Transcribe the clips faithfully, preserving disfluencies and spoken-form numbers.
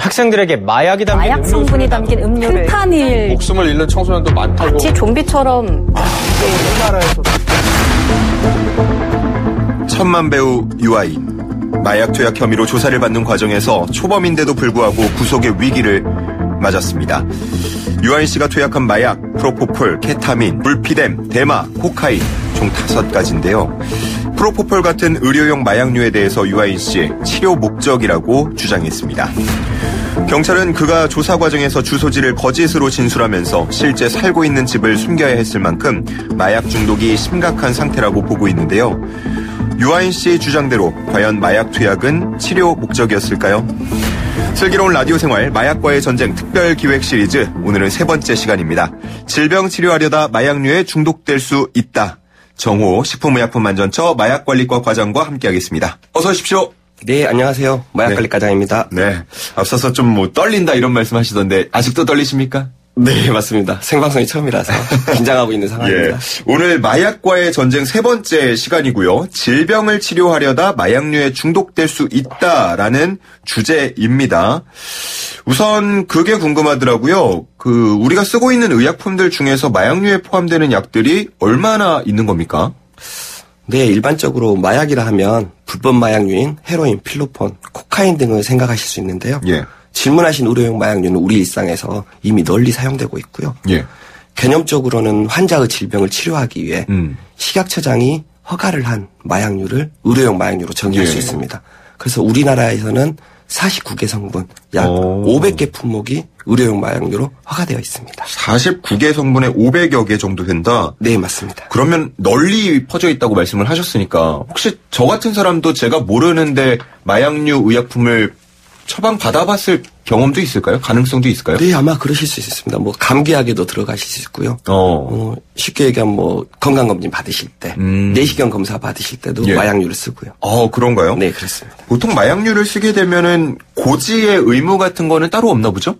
학생들에게 마약이 담긴 마약 성분이 담긴 음료를 펜타닐 목숨을 잃는 청소년도 많다고. 마치 좀비처럼. 아, 우리나라에서 천만 배우 유아인. 마약 투약 혐의로 조사를 받는 과정에서 초범인데도 불구하고 구속의 위기를 맞았습니다. 유아인 씨가 투약한 마약, 프로포폴, 케타민, 물피뎀, 대마, 코카인 총 다섯 가지인데요. 프로포폴 같은 의료용 마약류에 대해서 유아인 씨 치료 목적이라고 주장했습니다. 경찰은 그가 조사 과정에서 주소지를 거짓으로 진술하면서 실제 살고 있는 집을 숨겨야 했을 만큼 마약 중독이 심각한 상태라고 보고 있는데요. 유아인 씨의 주장대로 과연 마약 투약은 치료 목적이었을까요? 슬기로운 라디오 생활 마약과의 전쟁 특별 기획 시리즈 오늘은 세 번째 시간입니다. 질병 치료하려다 마약류에 중독될 수 있다. 정호 식품의약품안전처 마약관리과 과장과 함께하겠습니다. 어서 오십시오. 네, 안녕하세요. 마약관리과장입니다. 네. 네. 앞서서 좀 뭐 떨린다 이런 말씀 하시던데 아직도 떨리십니까? 네, 맞습니다. 생방송이 처음이라서 긴장하고 있는 상황입니다. 예. 오늘 마약과의 전쟁 세 번째 시간이고요. 질병을 치료하려다 마약류에 중독될 수 있다라는 주제입니다. 우선 그게 궁금하더라고요. 그 우리가 쓰고 있는 의약품들 중에서 마약류에 포함되는 약들이 얼마나 있는 겁니까? 네, 일반적으로 마약이라 하면 불법 마약류인 헤로인, 필로폰, 코카인 등을 생각하실 수 있는데요. 예. 질문하신 의료용 마약류는 우리 일상에서 이미 널리 사용되고 있고요. 예. 개념적으로는 환자의 질병을 치료하기 위해 음. 식약처장이 허가를 한 마약류를 의료용 마약류로 정의할 예. 수 있습니다. 그래서 우리나라에서는 사십구 개 성분, 약 오. 오백 개 품목이 의료용 마약류로 허가되어 있습니다. 사십구 개 성분에 오백여 개 정도 된다? 네, 맞습니다. 그러면 널리 퍼져 있다고 말씀을 하셨으니까 혹시 저 같은 사람도 제가 모르는데 마약류 의약품을 처방 받아봤을 경험도 있을까요? 가능성도 있을까요? 네, 아마 그러실 수 있습니다. 뭐 감기약에도 들어가실 수 있고요. 어. 어, 쉽게 얘기하면 뭐 건강검진 받으실 때, 음. 내시경 검사 받으실 때도 예. 마약류를 쓰고요. 어, 그런가요? 네, 그렇습니다. 보통 마약류를 쓰게 되면은 고지의 의무 같은 거는 따로 없나 보죠?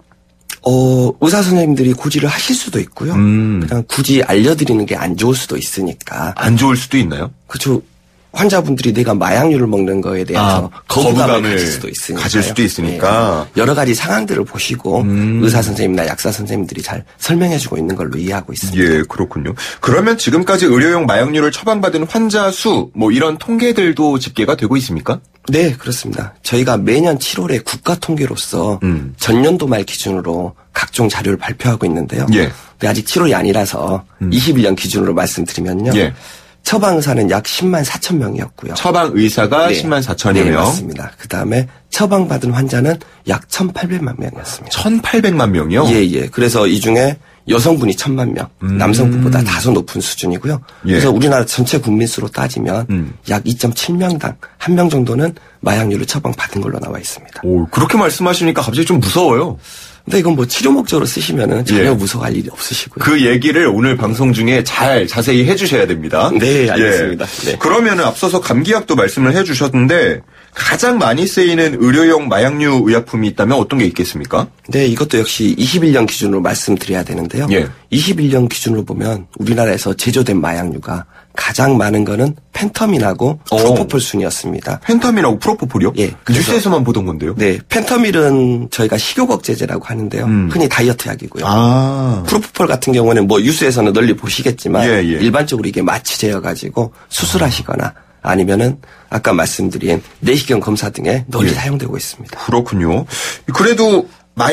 어, 의사 선생님들이 고지를 하실 수도 있고요. 음. 그냥 굳이 알려드리는 게 안 좋을 수도 있으니까. 안 좋을 수도 있나요? 그렇죠. 환자분들이 내가 마약류를 먹는 거에 대해서 아, 거부감을, 거부감을 가질 수도 있으니까. 가질 수도 있으니까. 네. 여러 가지 상황들을 보시고 음. 의사 선생님이나 약사 선생님들이 잘 설명해주고 있는 걸로 이해하고 있습니다. 예, 그렇군요. 그러면 지금까지 의료용 마약류를 처방받은 환자 수, 뭐 이런 통계들도 집계가 되고 있습니까? 네, 그렇습니다. 저희가 매년 칠월에 국가 통계로서 음. 전년도 말 기준으로 각종 자료를 발표하고 있는데요. 예. 근데 아직 칠월이 아니라서 음. 이십일 년 기준으로 말씀드리면요. 예. 처방 의사는 약 십만 사천 명이었고요. 처방 의사가 네. 십만 사천여 네, 명. 맞습니다. 그 다음에 처방받은 환자는 약 천팔백만 명이었습니다. 천팔백만 명이요? 예, 예. 그래서 이 중에 여성분이 천만 명, 음. 남성분보다 다소 높은 수준이고요. 예. 그래서 우리나라 전체 국민 수로 따지면 음. 약 이 점 칠 명당 한 명 정도는 마약류를 처방받은 걸로 나와 있습니다. 오, 그렇게 말씀하시니까 갑자기 좀 무서워요. 근데 이건 뭐 치료 목적으로 쓰시면은 전혀 예. 무서워할 일이 없으시고요. 그 얘기를 오늘 방송 중에 잘 자세히 해주셔야 됩니다. 네, 알겠습니다. 예. 네. 그러면은 앞서서 감기약도 말씀을 해주셨는데 가장 많이 쓰이는 의료용 마약류 의약품이 있다면 어떤 게 있겠습니까? 네, 이것도 역시 이십일 년 기준으로 말씀드려야 되는데요. 예. 이십일 년 기준으로 보면 우리나라에서 제조된 마약류가 가장 많은 거는 펜터민하고 어. 프로포폴 순이었습니다. 펜타민하고 프로포폴이요? 예, 그래서- 뉴스에서만 보던 건데요. 네, 펜터밀은 저희가 식욕억제제라고 하는데요. 음. 흔히 다이어트 약이고요. 아. 프로포폴 같은 경우는 뭐 뉴스에서는 널리 보시겠지만 예, 예. 일반적으로 이게 마취제여 가지고 수술하시거나 아니면은 아까 말씀드린 내시경 검사 등에 널리 예. 사용되고 있습니다. 그렇군요. 그래도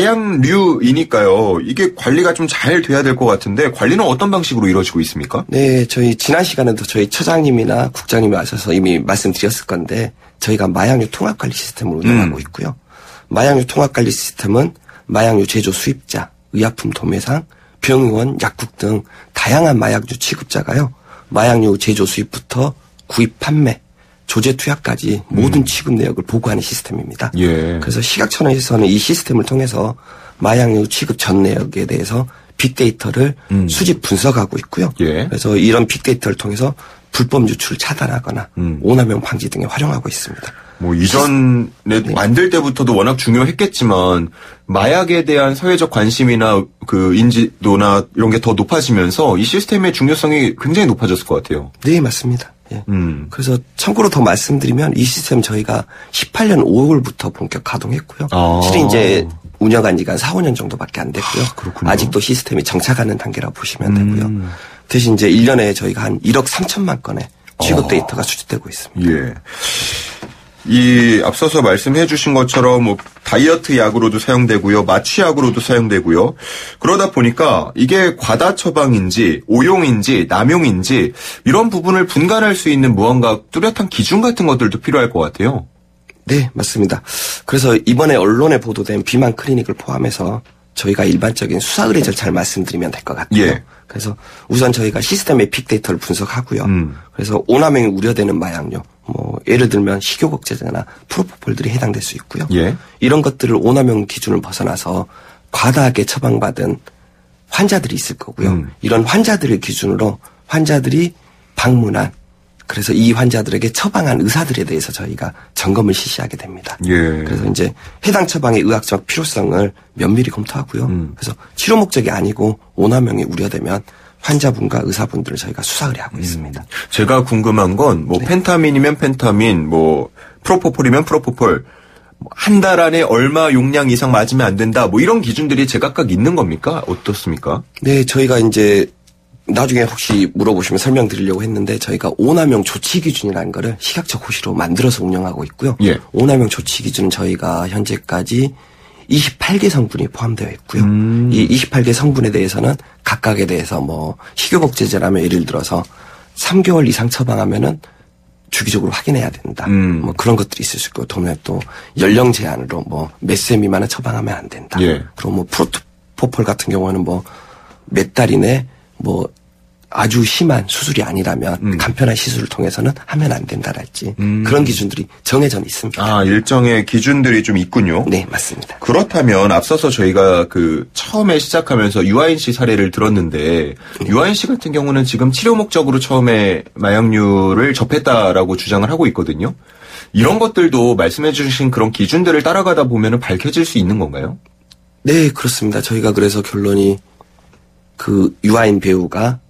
마약류이니까요. 이게 관리가 좀 잘 돼야 될 것 같은데 관리는 어떤 방식으로 이루어지고 있습니까? 네, 저희 지난 시간에도 저희 처장님이나 국장님이 와셔서 이미 말씀드렸을 건데 저희가 마약류 통합관리 시스템을 운영하고 음. 있고요. 마약류 통합관리 시스템은 마약류 제조 수입자, 의약품 도매상, 병의원, 약국 등 다양한 마약류 취급자가요. 마약류 제조 수입부터 구입 판매, 조제 투약까지 모든 취급 내역을 보고하는 시스템입니다. 예. 그래서 식약처에서는 이 시스템을 통해서 마약류 취급 전 내역에 대해서 빅데이터를 음. 수집 분석하고 있고요. 예. 그래서 이런 빅데이터를 통해서 불법 유출을 차단하거나 음. 오남용 방지 등에 활용하고 있습니다. 뭐 이전에 네. 만들 때부터도 워낙 중요했겠지만 마약에 대한 사회적 관심이나 그 인지도나 이런 게 더 높아지면서 이 시스템의 중요성이 굉장히 높아졌을 것 같아요. 네, 맞습니다. 예. 음. 그래서 참고로 더 말씀드리면 이 시스템 저희가 십팔 년 오월부터 본격 가동했고요. 아. 실은 이제 운영한 지가 사, 오 년 정도밖에 안 됐고요. 아, 그렇군요. 아직도 시스템이 정착하는 단계라고 보시면 음. 되고요. 대신 이제 일 년에 저희가 한 일억 삼천만 건의 취급 아. 데이터가 수집되고 있습니다. 예. 이 앞서서 말씀해 주신 것처럼 뭐 다이어트 약으로도 사용되고요. 마취약으로도 사용되고요. 그러다 보니까 이게 과다 처방인지 오용인지 남용인지 이런 부분을 분간할 수 있는 무언가 뚜렷한 기준 같은 것들도 필요할 것 같아요. 네, 맞습니다. 그래서 이번에 언론에 보도된 비만 클리닉을 포함해서 저희가 일반적인 수사 의뢰 절차를 말씀드리면 될 것 같아요. 예. 그래서 우선 저희가 시스템의 빅데이터를 분석하고요. 음. 그래서 오남용이 우려되는 마약류, 뭐 예를 들면 식욕억제제나 프로포폴들이 해당될 수 있고요. 예. 이런 것들을 오남용 기준을 벗어나서 과다하게 처방받은 환자들이 있을 거고요. 음. 이런 환자들을 기준으로 환자들이 방문한 그래서 이 환자들에게 처방한 의사들에 대해서 저희가 점검을 실시하게 됩니다. 예. 그래서 이제 해당 처방의 의학적 필요성을 면밀히 검토하고요. 음. 그래서 치료 목적이 아니고 오남용이 우려되면 환자분과 의사분들을 저희가 수사 의뢰하고 있습니다. 제가 궁금한 건 뭐 네. 펜타민이면 펜타민, 뭐 프로포폴이면 프로포폴, 한 달 안에 얼마 용량 이상 맞으면 안 된다. 뭐 이런 기준들이 제각각 있는 겁니까? 어떻습니까? 네, 저희가 이제 나중에 혹시 물어보시면 설명드리려고 했는데 저희가 오남용 조치 기준이라는 거를 식약처 호시로 만들어서 운영하고 있고요. 예. 오남용 조치 기준은 저희가 현재까지 이십팔 개 성분이 포함되어 있고요. 음. 이 이십팔 개 성분에 대해서는 각각에 대해서 뭐 식욕억제제라면 예를 들어서 삼 개월 이상 처방하면은 주기적으로 확인해야 된다. 음. 뭐 그런 것들이 있을 수 있고, 또는 또 연령 제한으로 뭐 몇 세 미만은 처방하면 안 된다. 예. 그리고 뭐 프로포폴 같은 경우는 뭐 몇 달 이내 뭐 아주 심한 수술이 아니라면 음. 간편한 시술을 통해서는 하면 안 된다랄지 음. 그런 기준들이 정해져 있습니다. 아, 일정의 기준들이 좀 있군요. 네, 맞습니다. 그렇다면 앞서서 저희가 그 처음에 시작하면서 유아인 씨 사례를 들었는데 유아인 씨 같은 경우는 지금 치료 목적으로 처음에 마약류를 접했다라고 주장을 하고 있거든요. 이런 것들도 말씀해 주신 그런 기준들을 따라가다 보면은 밝혀질 수 있는 건가요? 네, 그렇습니다. 저희가 그래서 결론이 그 유아인 배우가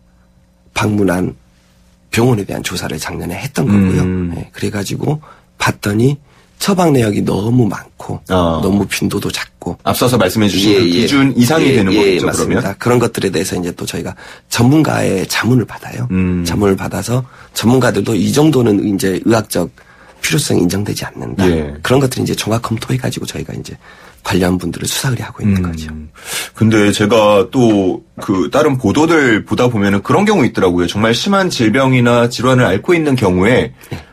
방문한 병원에 대한 조사를 작년에 했던 거고요. 음. 네, 그래가지고 봤더니 처방 내역이 너무 많고 아. 너무 빈도도 작고 앞서서 말씀해 주신 그 기준 이상이 예, 되는 예, 거겠죠, 맞습니다. 그러면? 그런 것들에 대해서 이제 또 저희가 전문가의 자문을 받아요. 음. 자문을 받아서 전문가들도 이 정도는 이제 의학적 필요성이 인정되지 않는다. 예. 그런 것들을 이제 종합 검토해가지고 저희가 이제 관련 분들을 수사 의뢰하고 있는 음. 거죠. 근데 제가 또 그 다른 보도들 보다 보면은 그런 경우 있더라고요. 정말 심한 질병이나 질환을 앓고 있는 경우에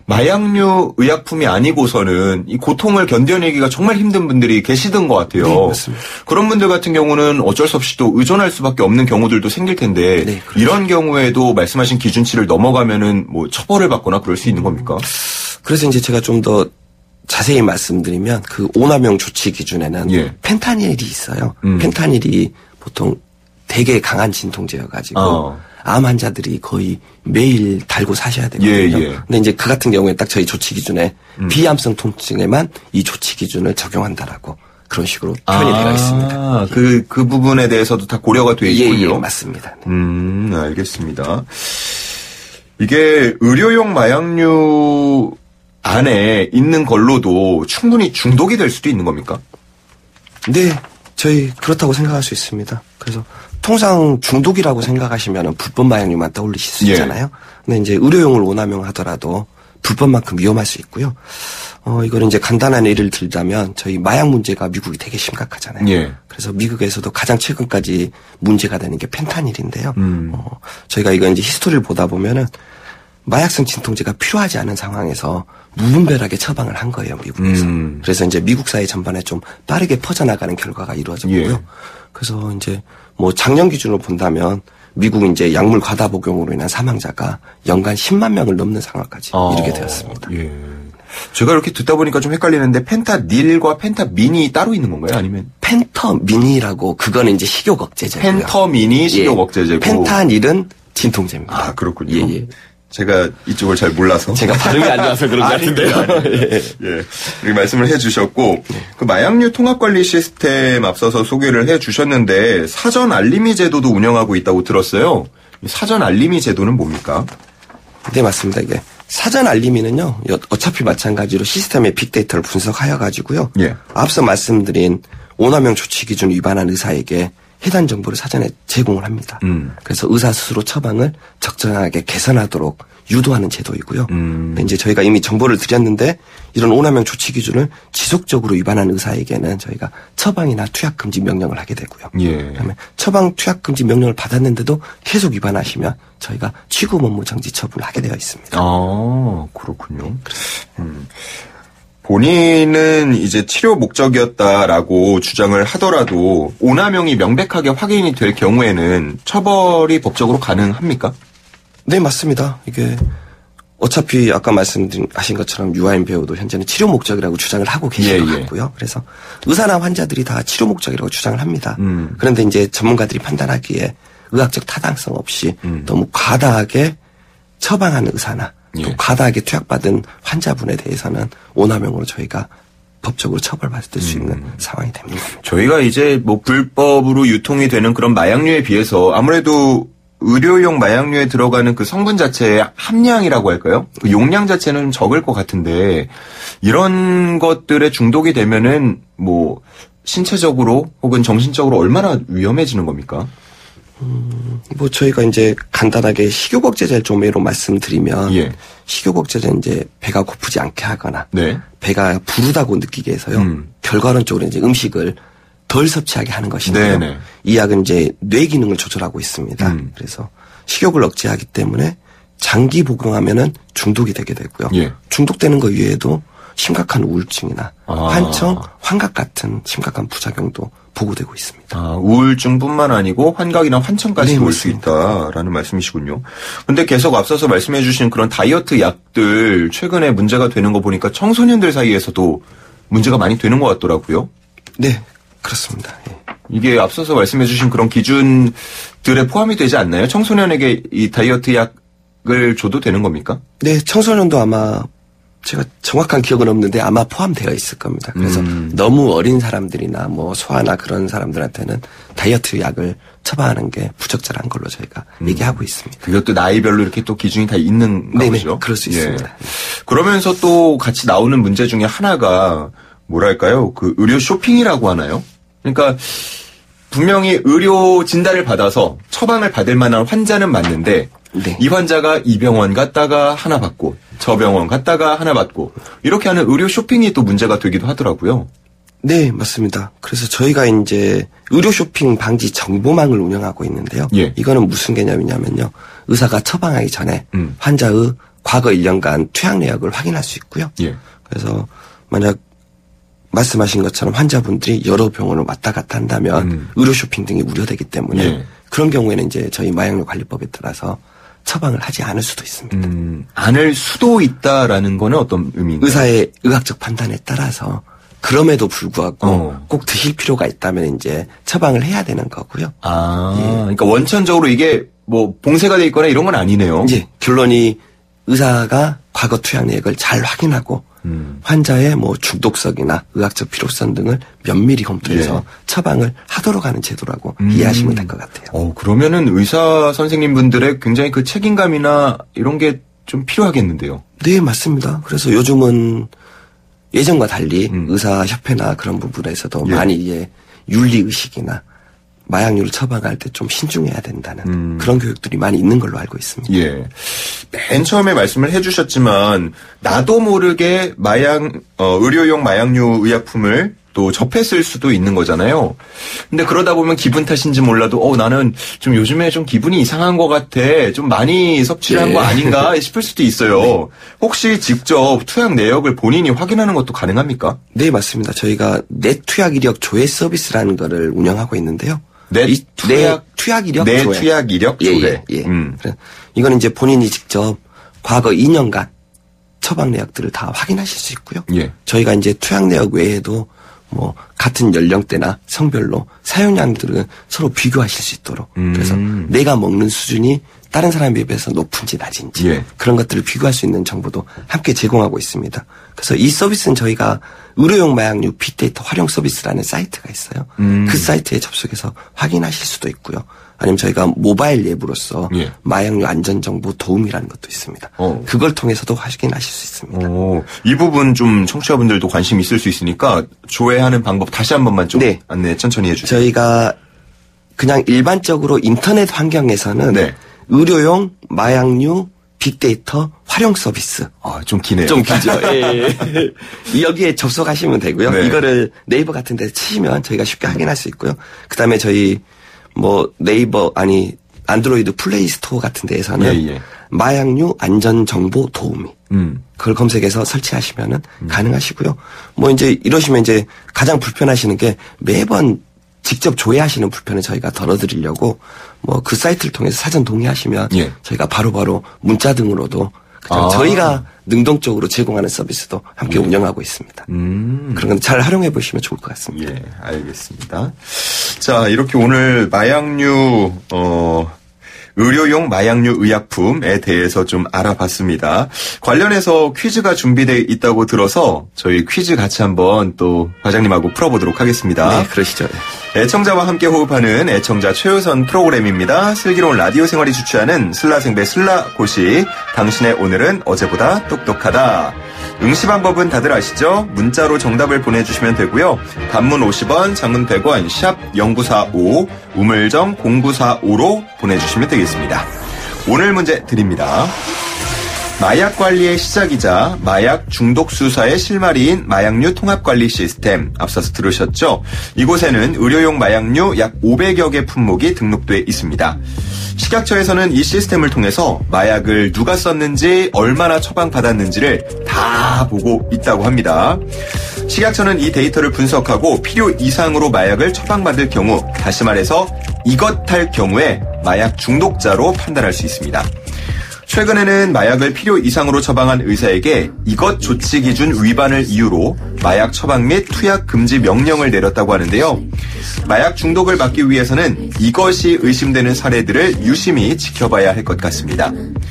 마약류 의약품이 아니고서는 이 고통을 견뎌내기가 정말 힘든 분들이 계시던 것 같아요. 네, 맞습니다. 그런 분들 같은 경우는 어쩔 수 없이 또 의존할 수밖에 없는 경우들도 생길 텐데 네, 그렇죠. 이런 경우에도 말씀하신 기준치를 넘어가면은 뭐 처벌을 받거나 그럴 수 있는 겁니까? 그래서 이제 제가 좀 더 자세히 말씀드리면 그 오남용 조치 기준에는 예. 펜타닐이 있어요. 음. 펜타닐이 보통 되게 강한 진통제여가지고 어. 암 환자들이 거의 매일 달고 사셔야 되거든요. 예, 예. 근데 이제 그 같은 경우에 딱 저희 조치 기준에 음. 비암성 통증에만 이 조치 기준을 적용한다라고 그런 식으로 표현이 아, 되어 있습니다. 그, 그 부분에 대해서도 다 고려가 돼 예, 있군요. 예, 맞습니다. 네. 음, 알겠습니다. 이게 의료용 마약류 안에 있는 걸로도 충분히 중독이 될 수도 있는 겁니까? 네, 저희 그렇다고 생각할 수 있습니다. 그래서 통상 중독이라고 생각하시면 불법 마약류만 떠올리실 수 예. 있잖아요. 근데 이제 의료용을 오남용 하더라도 불법만큼 위험할 수 있고요. 어, 이거는 이제 간단한 예를 들자면 저희 마약 문제가 미국이 되게 심각하잖아요. 예. 그래서 미국에서도 가장 최근까지 문제가 되는 게 펜타닐인데요. 음. 어, 저희가 이거 이제 히스토리를 보다 보면은 마약성 진통제가 필요하지 않은 상황에서 무분별하게 처방을 한 거예요, 미국에서. 음. 그래서 이제 미국 사회 전반에 좀 빠르게 퍼져나가는 결과가 이루어졌고요. 예. 그래서 이제 뭐 작년 기준으로 본다면 미국은 이제 약물 과다 복용으로 인한 사망자가 연간 십만 명을 넘는 상황까지 아, 이르게 되었습니다. 예. 제가 이렇게 듣다 보니까 좀 헷갈리는데 펜타닐과 펜타민이 따로 있는 건가요? 아니면 펜터민이라고 그거는 이제 식욕 억제제고요. 펜터민이 식욕 억제제고 펜타닐은 진통제입니다. 아, 그렇군요. 예, 예. 제가 이쪽을 잘 몰라서 제가 발음이 안 좋아서 그런 것 같은데요. 예. 예, 이렇게 말씀을 해주셨고 그 마약류 통합관리 시스템 앞서서 소개를 해주셨는데 사전 알림이 제도도 운영하고 있다고 들었어요. 이 사전 알림이 제도는 뭡니까? 네, 맞습니다. 이게 사전 알림에는요, 어차피 마찬가지로 시스템의 빅데이터를 분석하여 가지고요. 예. 앞서 말씀드린 오남용 조치 기준 위반한 의사에게 해당 정보를 사전에 제공을 합니다. 음. 그래서 의사 스스로 처방을 적정하게 개선하도록 유도하는 제도이고요. 음. 이제 저희가 이미 정보를 드렸는데 이런 오남용 조치 기준을 지속적으로 위반한 의사에게는 저희가 처방이나 투약 금지 명령을 하게 되고요. 예. 그다음에 처방 투약 금지 명령을 받았는데도 계속 위반하시면 저희가 취급 업무 정지 처분을 하게 되어 있습니다. 아, 그렇군요. 음. 본인은 이제 치료 목적이었다라고 주장을 하더라도 오남용이 명백하게 확인이 될 경우에는 처벌이 법적으로 가능합니까? 네, 맞습니다. 이게 어차피 아까 말씀하신 것처럼 유아인 배우도 현재는 치료 목적이라고 주장을 하고 계신 것 예, 예. 같고요. 그래서 의사나 환자들이 다 치료 목적이라고 주장을 합니다. 음. 그런데 이제 전문가들이 판단하기에 의학적 타당성 없이 음. 너무 과다하게 처방하는 의사나 또 예. 과다하게 투약받은 환자분에 대해서는 오남용으로 저희가 법적으로 처벌받을 수 있는 음. 상황이 됩니다. 저희가 이제 뭐 불법으로 유통이 되는 그런 마약류에 비해서 아무래도 의료용 마약류에 들어가는 그 성분 자체의 함량이라고 할까요? 그 용량 자체는 좀 적을 것 같은데 이런 것들에 중독이 되면은 뭐 신체적으로 혹은 정신적으로 얼마나 위험해지는 겁니까? 음, 뭐 저희가 이제 간단하게 식욕억제제를 좀 예로 말씀드리면 예. 식욕억제제는 이제 배가 고프지 않게 하거나 네. 배가 부르다고 느끼게 해서요. 음. 결과론적으로 이제 음식을 덜 섭취하게 하는 것인데요. 네네. 이 약은 이제 뇌 기능을 조절하고 있습니다. 음. 그래서 식욕을 억제하기 때문에 장기 복용하면은 중독이 되게 되고요. 예. 중독되는 것 외에도 심각한 우울증이나 아. 환청, 환각 같은 심각한 부작용도 보고되고 있습니다. 아, 우울증뿐만 아니고 환각이나 환청까지 네, 올 수 맞습니다. 있다라는 말씀이시군요. 근데 계속 앞서서 말씀해 주신 그런 다이어트 약들 최근에 문제가 되는 거 보니까 청소년들 사이에서도 문제가 많이 되는 것 같더라고요. 네, 그렇습니다. 예. 이게 앞서서 말씀해 주신 그런 기준들에 포함이 되지 않나요? 청소년에게 이 다이어트 약을 줘도 되는 겁니까? 네, 청소년도 아마 제가 정확한 기억은 없는데 아마 포함되어 있을 겁니다. 그래서 음. 너무 어린 사람들이나 뭐 소아나 그런 사람들한테는 다이어트 약을 처방하는 게 부적절한 걸로 저희가 음. 얘기하고 있습니다. 그것도 나이별로 이렇게 또 기준이 다 있는 네네, 거죠? 그럴 수 예. 있습니다. 그러면서 또 같이 나오는 문제 중에 하나가 뭐랄까요? 그 의료 쇼핑이라고 하나요? 그러니까 분명히 의료 진단을 받아서 처방을 받을 만한 환자는 맞는데 네. 이 환자가 이 병원 갔다가 하나 받고 저 병원 갔다가 하나 받고 이렇게 하는 의료 쇼핑이 또 문제가 되기도 하더라고요. 네, 맞습니다. 그래서 저희가 이제 의료 쇼핑 방지 정보망을 운영하고 있는데요. 예. 이거는 무슨 개념이냐면요. 의사가 처방하기 전에 음. 환자의 과거 일 년간 투약 내역을 확인할 수 있고요. 예. 그래서 만약 말씀하신 것처럼 환자분들이 여러 병원을 왔다 갔다 한다면 음. 의료 쇼핑 등이 우려되기 때문에 예. 그런 경우에는 이제 저희 마약류 관리법에 따라서 처방을 하지 않을 수도 있습니다. 음, 않을 수도 있다라는 거는 어떤 의미인가요? 의사의 의학적 판단에 따라서 그럼에도 불구하고 어. 꼭 드실 필요가 있다면 이제 처방을 해야 되는 거고요. 아, 예. 그러니까 원천적으로 이게 뭐 봉쇄가 돼 있거나 이런 건 아니네요. 이제 결론이 의사가 과거 투약 내역을 잘 확인하고 음. 환자의 뭐 중독성이나 의학적 필요성 등을 면밀히 검토해서 예. 처방을 하도록 하는 제도라고 음. 이해하시면 될 것 같아요. 어, 그러면은 의사 선생님분들의 굉장히 그 책임감이나 이런 게 좀 필요하겠는데요. 네, 맞습니다. 그래서 요즘은 예전과 달리 음. 의사협회나 그런 부분에서도 예. 많이 이제 윤리의식이나 마약류를 처방할 때 좀 신중해야 된다는 음. 그런 교육들이 많이 있는 걸로 알고 있습니다. 예. 맨 처음에 말씀을 해주셨지만 나도 모르게 마약 어, 의료용 마약류 의약품을 또 접했을 수도 있는 거잖아요. 근데 그러다 보면 기분 탓인지 몰라도 어 나는 좀 요즘에 좀 기분이 이상한 것 같아. 좀 많이 섭취를 한 거 예. 아닌가 싶을 수도 있어요. 네. 혹시 직접 투약 내역을 본인이 확인하는 것도 가능합니까? 네, 맞습니다. 저희가 내 투약 이력 조회 서비스라는 거를 운영하고 있는데요. 내 이- 투약- 내 투약 이력 내 조회. 투약 이력 예, 조회. 예, 예. 음. 그래서 이거는 이제 본인이 직접 과거 이 년간 처방 내역들을 다 확인하실 수 있고요. 예. 저희가 이제 투약 내역 외에도 뭐 같은 연령대나 성별로 사용량들은 서로 비교하실 수 있도록 음. 그래서 내가 먹는 수준이 다른 사람에 비해서 높은지 낮은지 예. 그런 것들을 비교할 수 있는 정보도 함께 제공하고 있습니다. 그래서 이 서비스는 저희가 의료용 마약류 빅데이터 활용 서비스라는 사이트가 있어요. 음. 그 사이트에 접속해서 확인하실 수도 있고요. 아니면 저희가 모바일 앱으로서 예. 마약류 안전정보 도움이라는 것도 있습니다. 어. 그걸 통해서도 확인하실 수 있습니다. 오, 이 부분 좀 청취자분들도 관심 있을 수 있으니까 조회하는 방법 다시 한 번만 좀 네. 안내 천천히 해주세요. 저희가 그냥 일반적으로 인터넷 환경에서는 네. 의료용 마약류 빅데이터 활용 서비스. 아, 좀 기네요. 좀 길죠. 예. 여기에 접속하시면 되고요. 네. 이거를 네이버 같은 데 치시면 저희가 쉽게 확인할 수 있고요. 그 다음에 저희 뭐 네이버 아니 안드로이드 플레이 스토어 같은 데에서는 예, 예. 마약류 안전정보 도우미. 음. 그걸 검색해서 설치하시면은 음. 가능하시고요. 뭐 이제 이러시면 이제 가장 불편하시는 게 매번 직접 조회하시는 불편을 저희가 덜어드리려고 뭐 그 사이트를 통해서 사전 동의하시면 예. 저희가 바로바로 문자 등으로도 그다음 아. 저희가 능동적으로 제공하는 서비스도 함께 예. 운영하고 있습니다. 음. 그런 건 잘 활용해 보시면 좋을 것 같습니다. 예, 알겠습니다. 자, 이렇게 오늘 마약류, 어, 의료용 마약류 의약품에 대해서 좀 알아봤습니다. 관련해서 퀴즈가 준비되어 있다고 들어서 저희 퀴즈 같이 한번 또 과장님하고 풀어보도록 하겠습니다. 네, 그러시죠. 애청자와 함께 호흡하는 애청자 최우선 프로그램입니다. 슬기로운 라디오 생활이 주최하는 슬라생배 슬라고시. 당신의 오늘은 어제보다 똑똑하다. 응시 방법은 다들 아시죠? 문자로 정답을 보내주시면 되고요. 단문 오십 원, 장문 백 원, 샵 공구사오, 우물정 공구사오로 보내주시면 되겠습니다. 오늘 문제 드립니다. 마약 관리의 시작이자 마약 중독 수사의 실마리인 마약류 통합관리 시스템, 앞서서 들으셨죠? 이곳에는 의료용 마약류 약 오백여 개 품목이 등록돼 있습니다. 식약처에서는 이 시스템을 통해서 마약을 누가 썼는지, 얼마나 처방받았는지를 다 보고 있다고 합니다. 식약처는 이 데이터를 분석하고 필요 이상으로 마약을 처방받을 경우, 다시 말해서 이것할 경우에 마약 중독자로 판단할 수 있습니다. 최근에는 마약을 필요 이상으로 처방한 의사에게 이것 조치 기준 위반을 이유로 마약 처방 및 투약 금지 명령을 내렸다고 하는데요. 마약 중독을 막기 위해서는 이것이 의심되는 사례들을 유심히 지켜봐야 할 것 같습니다.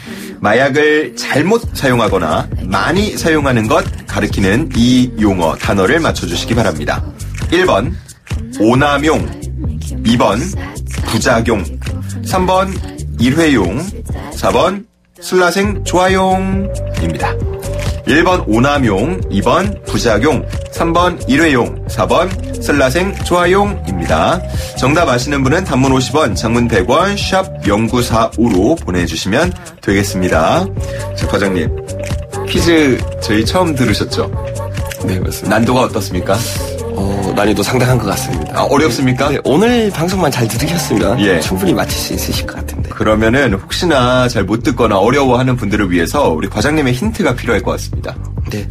마약을 잘못 사용하거나 많이 사용하는 것 가리키는 이 용어 단어를 맞춰주시기 바랍니다. 일 번 오남용, 이 번 부작용, 삼 번 일회용, 사 번 슬라생 좋아용입니다. 일 번 오남용, 이 번 부작용, 삼 번 일회용, 사 번 슬라생 좋아용입니다. 정답 아시는 분은 단문 오십 원, 장문 백 원, 샵 공구사오로 보내주시면 되겠습니다. 자, 과장님, 퀴즈 저희 처음 들으셨죠? 네, 맞습니다. 난도가 어떻습니까? 어, 난이도 상당한 것 같습니다. 아, 어렵습니까? 네, 오늘 방송만 잘 들으셨으면 예. 충분히 맞힐 수 있으실 것 같은데. 그러면은 혹시나 잘 못 듣거나 어려워하는 분들을 위해서 우리 과장님의 힌트가 필요할 것 같습니다. 네.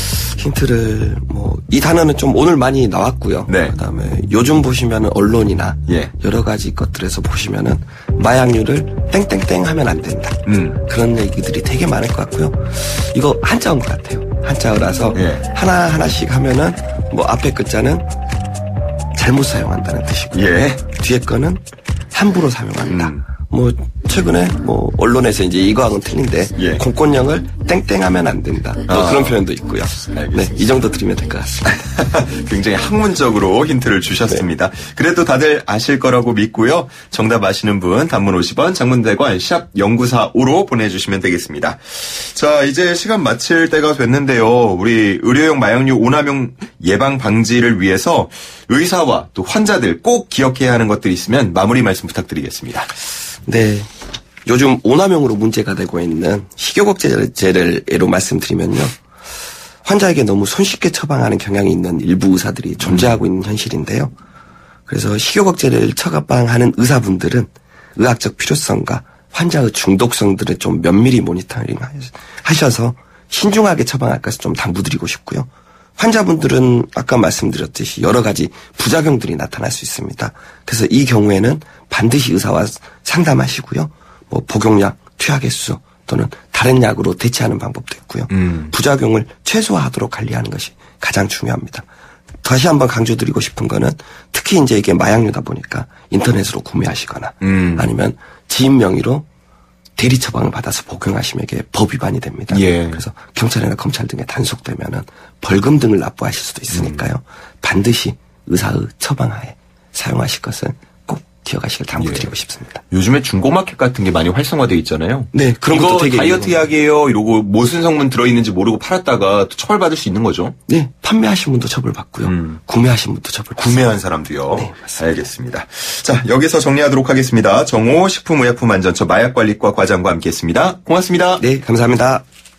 힌트를 뭐 이 단어는 좀 오늘 많이 나왔고요. 네. 그다음에 요즘 보시면은 언론이나 예. 여러 가지 것들에서 보시면은 마약류를 땡땡땡 하면 안 된다. 음. 그런 얘기들이 되게 많을 것 같고요. 이거 한자어인 것 같아요. 한자어라서 예. 하나 하나씩 하면은 뭐 앞에 글자는 잘못 사용한다는 뜻이고요. 예. 뒤에 거는 함부로 사용한다. 음. 뭐 최근에 뭐 언론에서 이제 이거하고는 틀린데 예. 공권력을 땡땡하면 안 된다. 뭐 아. 그런 표현도 있고요. 알겠습니다. 네, 이 정도 드리면 될 것 같습니다. 굉장히 학문적으로 힌트를 주셨습니다. 네. 그래도 다들 아실 거라고 믿고요. 정답 아시는 분 단문 오십 원, 장문 백 원, 샵 공구사오로 보내주시면 되겠습니다. 자, 이제 시간 마칠 때가 됐는데요. 우리 의료용 마약류 오남용 예방 방지를 위해서 의사와 또 환자들 꼭 기억해야 하는 것들이 있으면 마무리 말씀 부탁드리겠습니다. 네. 요즘 오남용으로 문제가 되고 있는 식욕억제제를 예로 말씀드리면요. 환자에게 너무 손쉽게 처방하는 경향이 있는 일부 의사들이 존재하고 있는 현실인데요. 그래서 식욕억제를 처방하는 의사분들은 의학적 필요성과 환자의 중독성들을 좀 면밀히 모니터링 하셔서 신중하게 처방할 것을 좀 당부드리고 싶고요. 환자분들은 아까 말씀드렸듯이 여러 가지 부작용들이 나타날 수 있습니다. 그래서 이 경우에는 반드시 의사와 상담하시고요. 뭐 복용량, 투약의 수 또는 다른 약으로 대체하는 방법도 있고요. 음. 부작용을 최소화하도록 관리하는 것이 가장 중요합니다. 다시 한번 강조드리고 싶은 거는 특히 이제 이게 마약류다 보니까 인터넷으로 구매하시거나 음. 아니면 지인 명의로 대리 처방을 받아서 복용하시면 이게 법 위반이 됩니다. 예. 그래서 경찰이나 검찰 등에 단속되면은 벌금 등을 납부하실 수도 있으니까요. 음. 반드시 의사의 처방하에 사용하실 것을 꼭 기억하시길 당부드리고 예. 싶습니다. 요즘에 중고마켓 같은 게 많이 활성화되어 있잖아요. 네, 그런 이거 것도 되게 다이어트 약이에요 이러고 무슨 성분 들어있는지 모르고 팔았다가 또 처벌받을 수 있는 거죠? 네, 판매하신 분도 처벌받고요. 음. 구매하신 분도 처벌받습니다. 구매한 사람도요? 네, 맞습니다. 알겠습니다. 자, 여기서 정리하도록 하겠습니다. 정호 식품의약품안전처 마약관리과 과장과 함께했습니다. 고맙습니다. 네, 감사합니다.